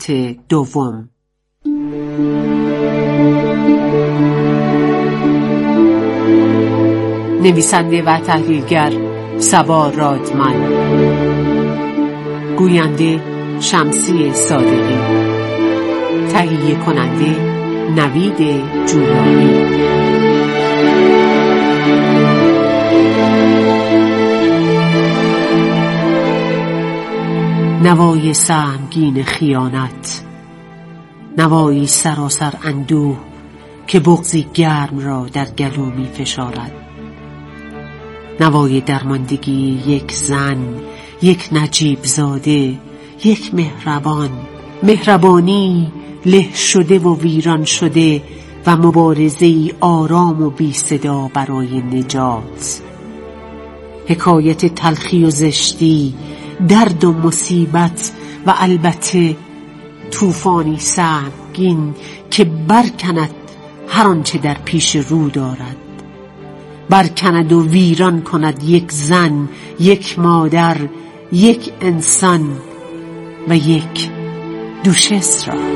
قسمت دوم. نویسنده و تحلیلگر صبا رادمان، گوینده شمسی صادقی، تهیه کننده نوید جولانی. نوای سهمگین خیانت، نوایی سراسر اندوه که بغضی گرم را در گلو می فشارد. نوای درماندگی یک زن، یک نجیب زاده، یک مهربان، مهربانی له شده و ویران شده و مبارزه‌ای آرام و بی صدا برای نجات. حکایت تلخی و زشتی، درد و مصیبت و البته طوفانی سهمگین که برکند هر آنچه در پیش رو دارد، برکند و ویران کند یک زن، یک مادر، یک انسان و یک دوشس را.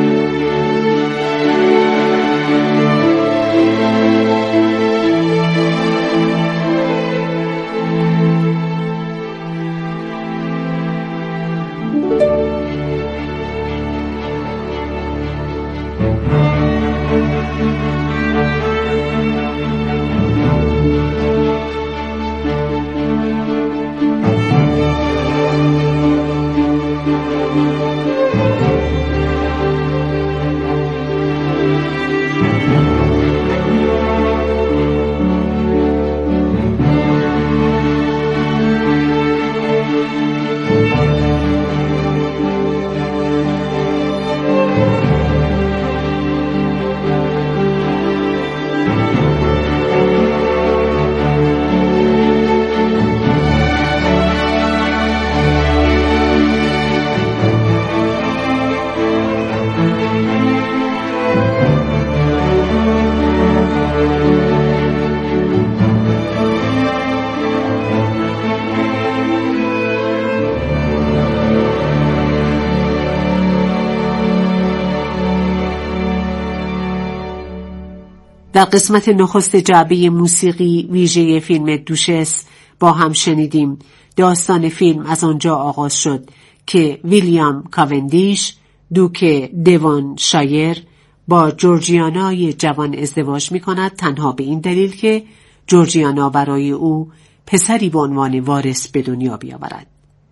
در قسمت نخست جعبه موسیقی ویژه فیلم دوشس با هم شنیدیم. داستان فیلم از آنجا آغاز شد که ویلیام کاوندیش، دوک دیوانشایر، با جورجیانای جوان ازدواج می کند، تنها به این دلیل که جورجیانا برای او پسری به عنوان وارث به دنیا بیاورد.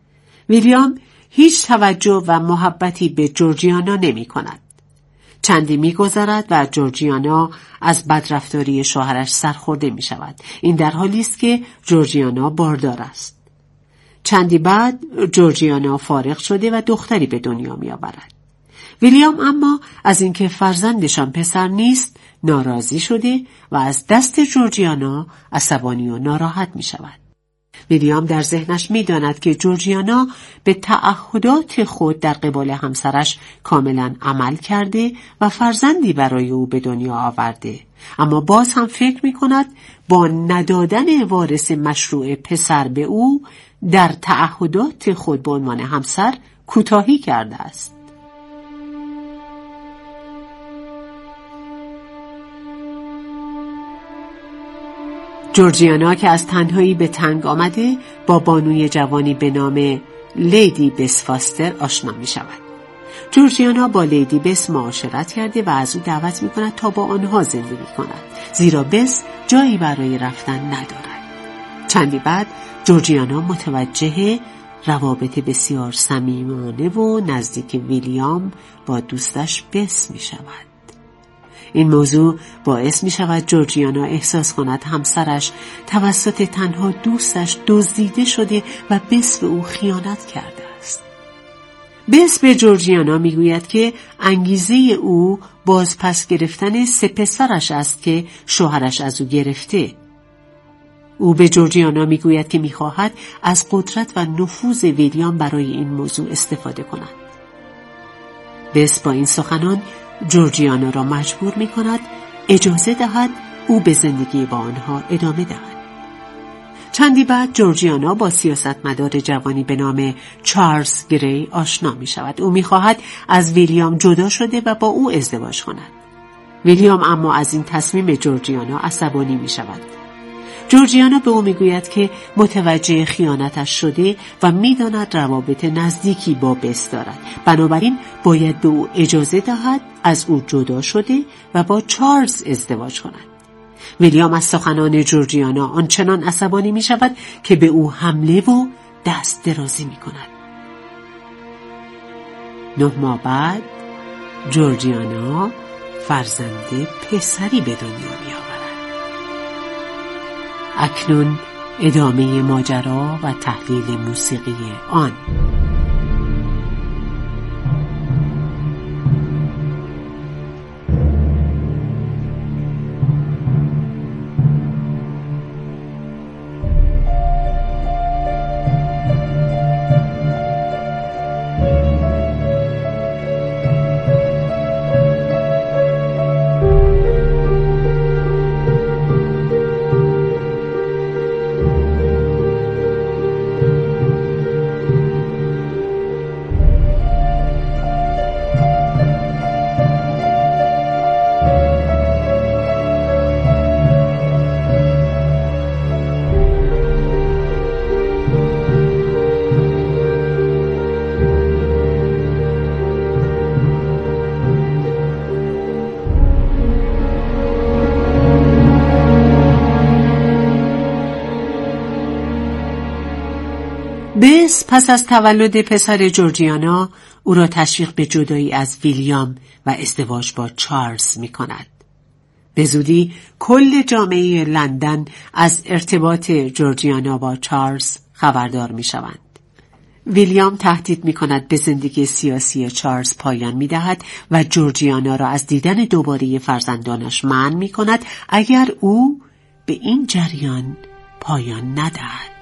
ویلیام هیچ توجه و محبتی به جورجیانا نمی کند. چندی می‌گذرد و جورجیانا از بدرفتاری شوهرش سرخورده می‌شود. این در حالی است که جورجیانا باردار است. چندی بعد جورجیانا فارغ شده و دختری به دنیا می‌آورد. ویلیام اما از اینکه فرزندشان پسر نیست ناراضی شده و از دست جورجیانا عصبانی و ناراحت می‌شود. ویلیام در ذهنش می‌داند که جورجیانا به تعهدات خود در قبال همسرش کاملا عمل کرده و فرزندی برای او به دنیا آورده، اما باز هم فکر می‌کند با ندادن وارث مشروع پسر به او در تعهدات خود به عنوان همسر کوتاهی کرده است. جورجیانا که از تنهایی به تنگ آمده با بانوی جوانی به نام لیدی بس فاستر آشنا می شود. جورجیانا با لیدی بس معاشرت کرده و از او دعوت می کند تا با آنها زندگی کند، زیرا بس جایی برای رفتن ندارد. چندی بعد جورجیانا متوجه روابط بسیار صمیمانه و نزدیک ویلیام با دوستش بس می شود. این موضوع باعث می شود جورجیانا احساس کند همسرش توسط تنها دوستش دزدیده شده و بس به او خیانت کرده است. بس به جورجیانا می گوید که انگیزه او باز پس گرفتن 3 پسرش است که شوهرش از او گرفته. او به جورجیانا می گوید که می خواهد از قدرت و نفوذ ویلیام برای این موضوع استفاده کند. بس با این سخنان جورجیانا را مجبور می کند اجازه دهد او به زندگی با آنها ادامه دهد. چندی بعد جورجیانا با سیاستمدار جوانی به نام چارلز گری آشنا می شود. او می خواهد از ویلیام جدا شده و با او ازدواج کند. ویلیام اما از این تصمیم جورجیانا عصبانی می شود. جورجیانا به او می گوید که متوجه خیانتش شده و می داند روابط نزدیکی با بس دارد. بنابراین باید به او اجازه دهد از او جدا شده و با چارلز ازدواج کند. ویلیام از سخنان جورجیانا آنچنان عصبانی می شود که به او حمله و دست درازی می کند. 9 ماه بعد جورجیانا فرزند پسری به دنیا می آورد. اکنون ادامه ماجرا و تحلیل موسیقی آن. بس پس از تولد پسر جورجیانا او را تشویق به جدایی از ویلیام و ازدواج با چارلز می کند. به زودی کل جامعه لندن از ارتباط جورجیانا با چارلز خبردار می شوند. ویلیام تهدید می کند به زندگی سیاسی چارلز پایان می دهد و جورجیانا را از دیدن دوباره فرزندانش منع می کند اگر او به این جریان پایان ندهد.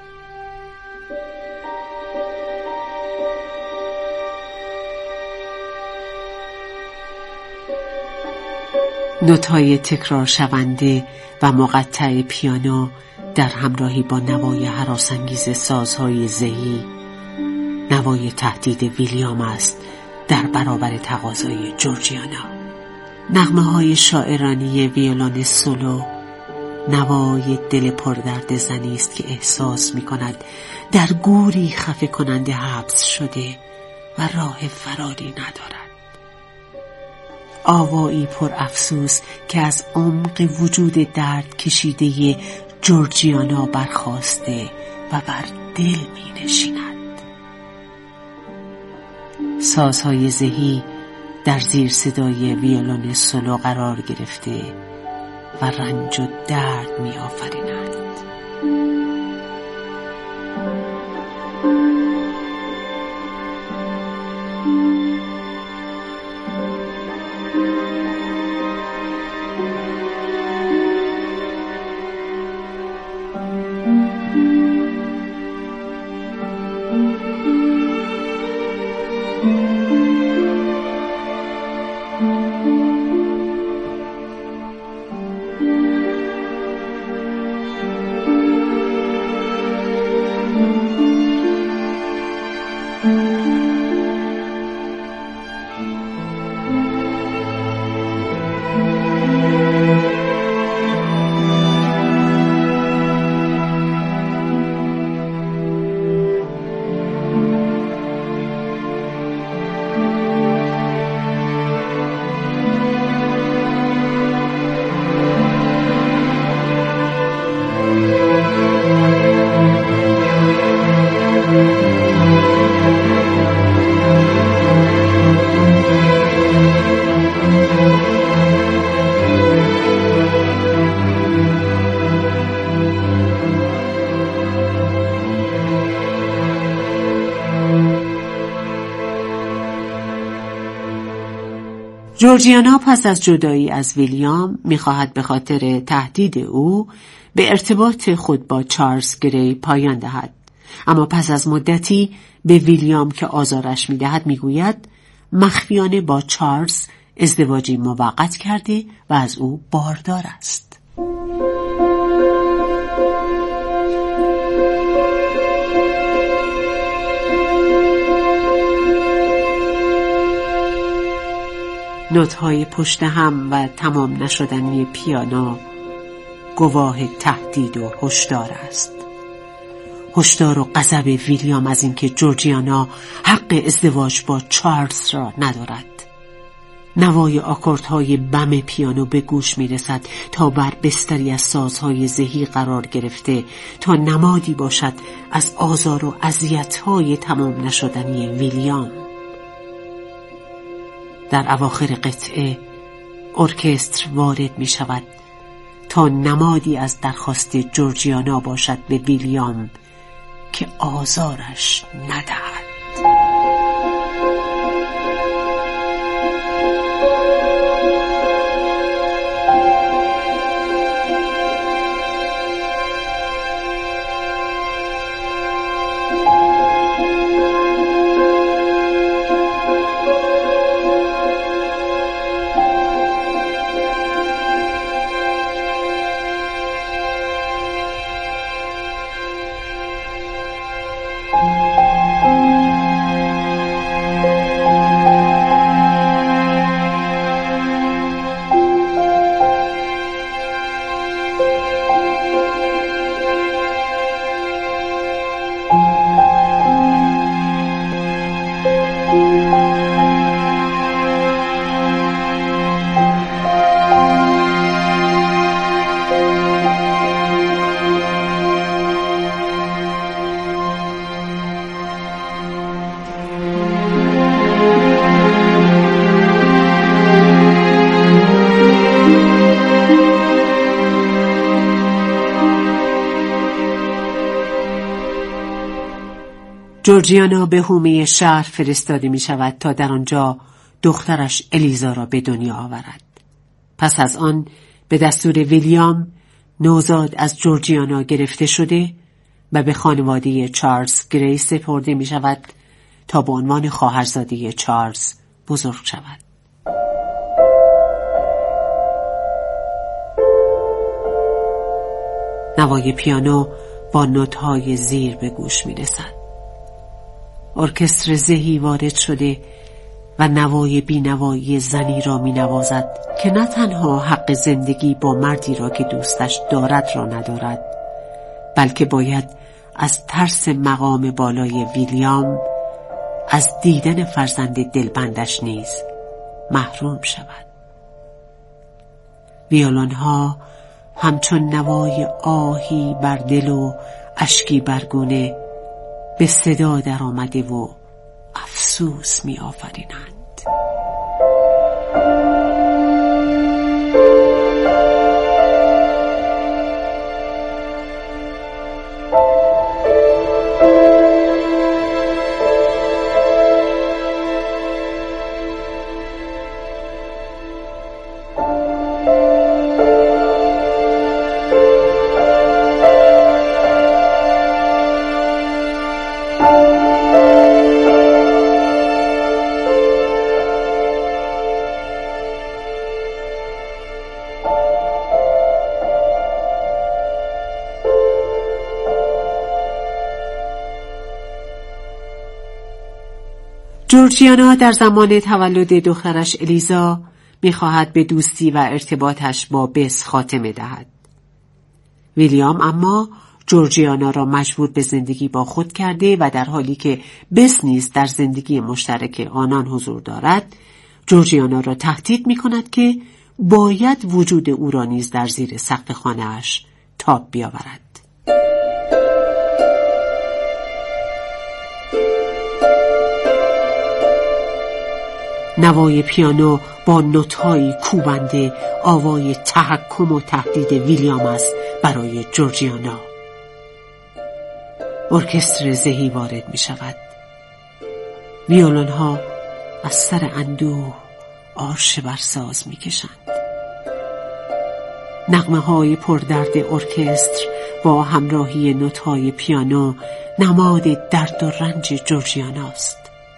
نوت‌های تکرار شونده و مقطع پیانو در همراهی با نوای هراس‌انگیز سازهای زهی نوای تهدید ویلیام است در برابر تقاضای جورجیانا. نغمه‌های شاعرانه ویولون سولو نوای دل پردرد زنی است که احساس می‌کند در گوری خفه کننده حبس شده و راه فراری ندارد. آوایی پر افسوس که از عمق وجود درد کشیده جورجیانا برخاسته و بر دل می نشیند. سازهای زهی در زیر صدای ویولون سولو قرار گرفته و رنج و درد می آفرینند. جورجیانا پس از جدایی از ویلیام می‌خواهد به خاطر تهدید او به ارتباط خود با چارلز گری پایان دهد. اما پس از مدتی به ویلیام که آزارش می‌دهد می‌گوید مخفیانه با چارلز ازدواجی موقت کرده و از او باردار است. نوت‌های پشت هم و تمام نشدنی پیانو گواه تهدید و هشدار است. هشدار و غضب ویلیام از اینکه جورجیانا حق ازدواج با چارلز را ندارد. نوای آکوردهای بم پیانو به گوش میرسد تا بر بستری از سازهای زهی قرار گرفته تا نمادی باشد از آزار و اذیت‌های تمام نشدنی ویلیام. در اواخر قطعه ارکستر وارد می شود تا نمادی از درخواست جورجیانا باشد به ویلیام که آزارش ندهد. جورجیانا به حومه شهر فرستاده می شود تا در آنجا دخترش الیزا را به دنیا آورد. پس از آن به دستور ویلیام نوزاد از جورجیانا گرفته شده و به خانواده چارلز گری سپرده می شود تا به عنوان خواهرزاده چارلز بزرگ شود. نوای پیانو با نوت‌های زیر به گوش می رسد. ارکستر زهی وارد شده و نوای بینوایی زنی را می نوازد که نه تنها حق زندگی با مردی را که دوستش دارد را ندارد، بلکه باید از ترس مقام بالای ویلیام از دیدن فرزند دلبندش نیز محروم شود. ویولن‌ها همچون نوای آهی بر دل و اشکی بر گونه به صدا در آمده و افسوس می آفرینند. جورجیانا در زمان تولد دخترش الیزا می‌خواهد به دوستی و ارتباطش با بس خاتمه دهد. ویلیام اما جورجیانا را مجبور به زندگی با خود کرده و در حالی که بس نیز در زندگی مشترک آنان حضور دارد، جورجیانا را تهدید می‌کند که باید وجود او را نیز در زیر سقف خانه‌اش تاب بیاورد. نوای پیانو با نوت‌های کوبنده آوای تحکم و تهدید ویلیام است برای جورجیانا. ارکستر زهی وارد می شود. ویولن‌ها از سر اندوه آرش برساز می کشند. نغمه‌های پردرد ارکستر با همراهی نوت‌های پیانو نماد درد و رنج جورجیاناست.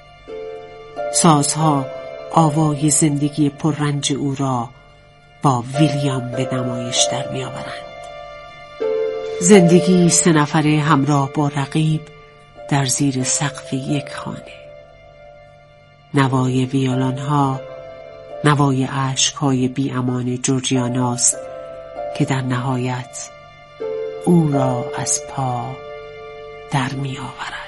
سازها آوای زندگی پررنج او را با ویلیام به نمایش در می آورند. زندگی 3 نفره همراه با رقیب در زیر سقف یک خانه. نوای ویولن‌ها نوای اشک‌های بی‌امان جورجیاناست که در نهایت او را از پا در می آورد.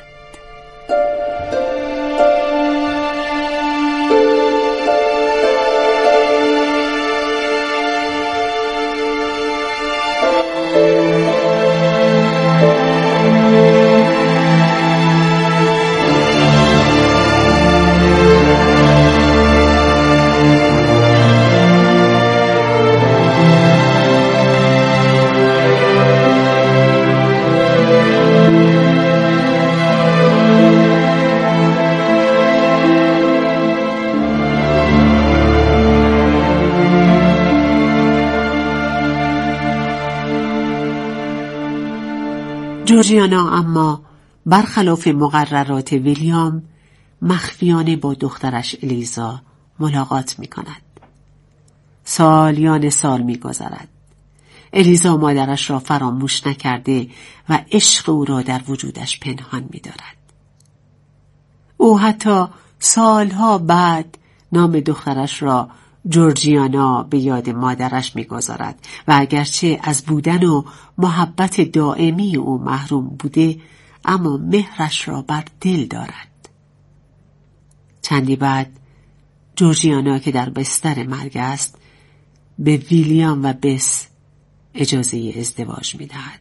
جورجیانا اما برخلاف مقررات ویلیام مخفیانه با دخترش الیزا ملاقات می کند. سالیان سال می گذرد. الیزا مادرش را فراموش نکرده و عشق او را در وجودش پنهان می دارد. او حتی سالها بعد نام دخترش را جورجیانا به یاد مادرش می‌گذارد و اگرچه از بودن و محبت دائمی او محروم بوده، اما مهرش را بر دل دارد. چندی بعد جورجیانا که در بستر مرگ است به ویلیام و بس اجازه ازدواج می‌دهد.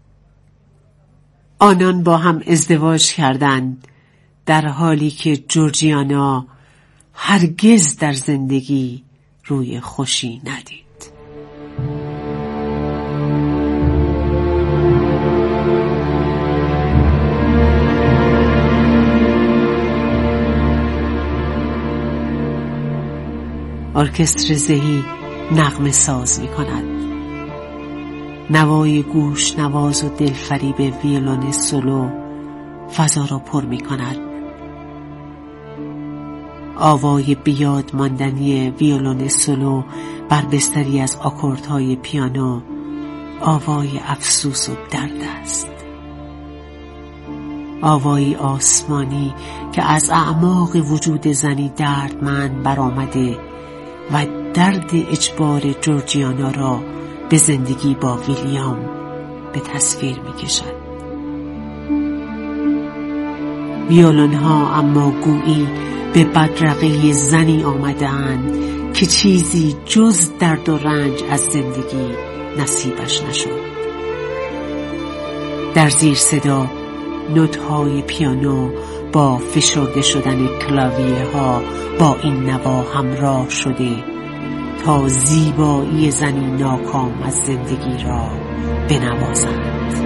آنان با هم ازدواج کردند در حالی که جورجیانا هرگز در زندگی روی خوشی ندید. ارکستر زهی نغمه ساز می کند. نوای گوش نواز و دلفریب ویولون سولو فضا را پر می کند. آوای بیاد ماندنی ویولون سولو بر بستری از آکوردهای پیانو آوای افسوس و درد است. آوایی آسمانی که از اعماق وجود زنی دردمند برآمده و درد اجبار جورجیانا را به زندگی با ویلیام به تصویر می کشد. ویولون ها اما گویی به بدرقه زنی آمدند که چیزی جز درد و رنج از زندگی نصیبش نشد. در زیر صدا نوت‌های پیانو با فشرده شدن کلاویه ها با این نوا همراه شده تا زیبایی زنی ناکام از زندگی را بنوازند.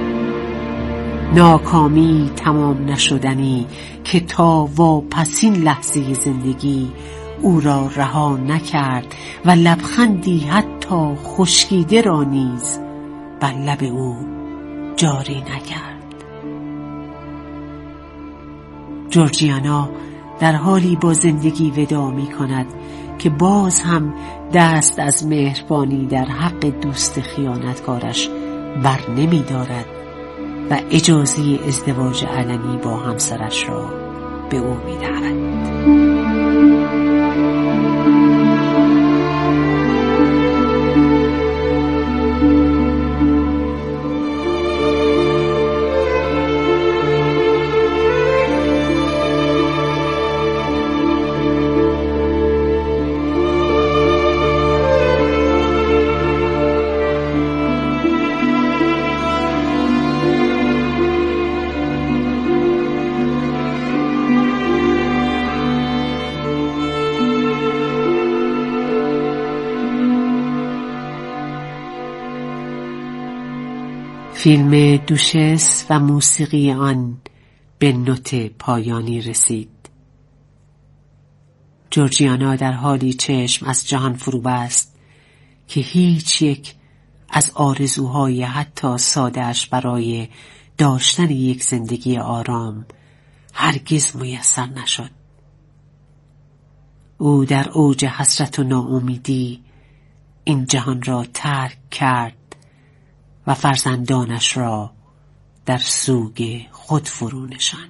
ناکامی تمام نشدنی که تا واپسین لحظه زندگی او را رها نکرد و لبخندی حتی خشکیده را نیز بر لب او جاری نکرد. جورجیانا در حالی با زندگی وداع می کند که باز هم دست از مهربانی در حق دوست خیانتکارش بر نمی دارد و اجازه ازدواج علنی با همسرش را به او می دهد. فیلم دوشس و موسیقی آن به نوت پایانی رسید. جورجیانا در حالی چشم از جهان فرو بست که هیچ یک از آرزوهای حتی ساده‌اش برای داشتن یک زندگی آرام هرگز میسر نشد. او در اوج حسرت و ناامیدی این جهان را ترک کرد و فرزندانش را در سوگ خود فرو نشاند.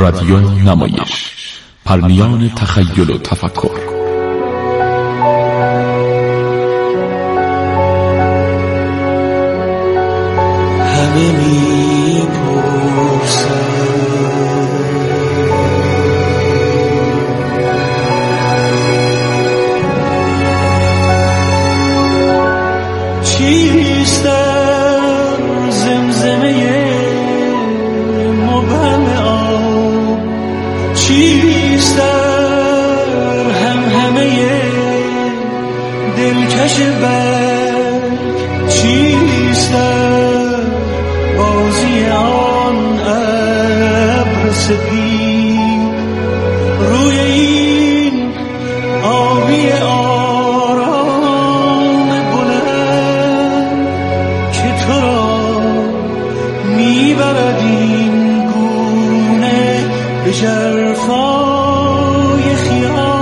رادیو نمایش، پرمیان تخیل و تفکر. همه میپرسن چیست در زمزمه مبهم آب، چیست در همهمه دلکش برگ، چیست در بازی آن ابر سپید روی این آبی آرام بلند که تو را میبرد این گونه به ژرفای خیال.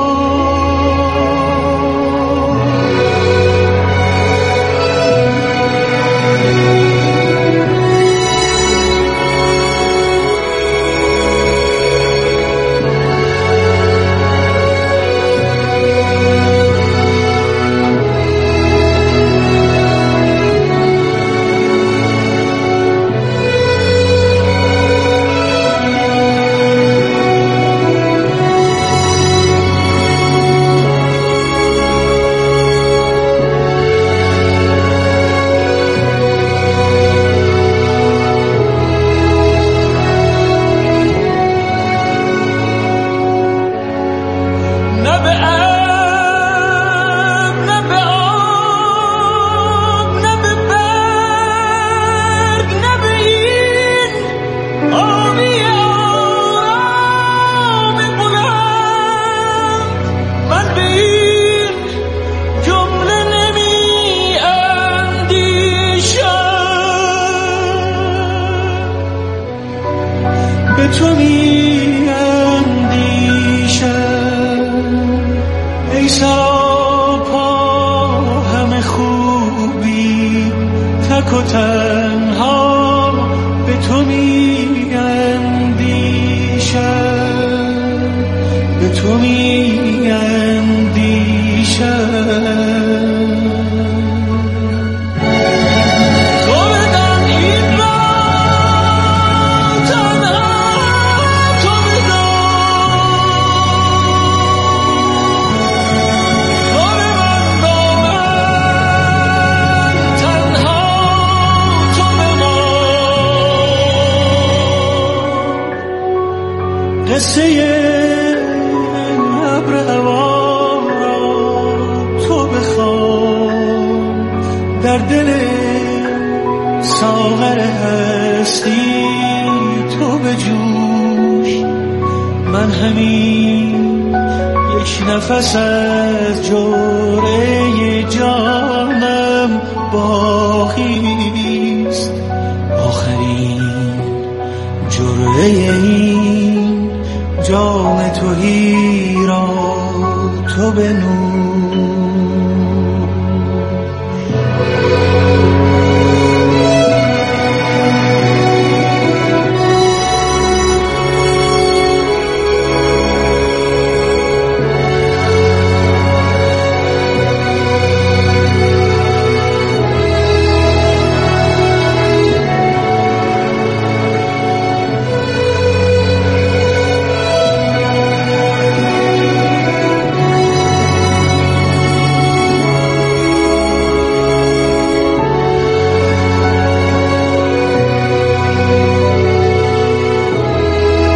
به تو می اندیشم ای سراپا همه خوبی، تک و تنها به تو می اندیشم، به تو می اندیشم. قصه ابر هوا را تو بخوان، در دل ساغر هستی تو بجوش. من همین یک نفس از جرعه جانم باقیست، آخرین جرعه این جام تهی را تو بنوش.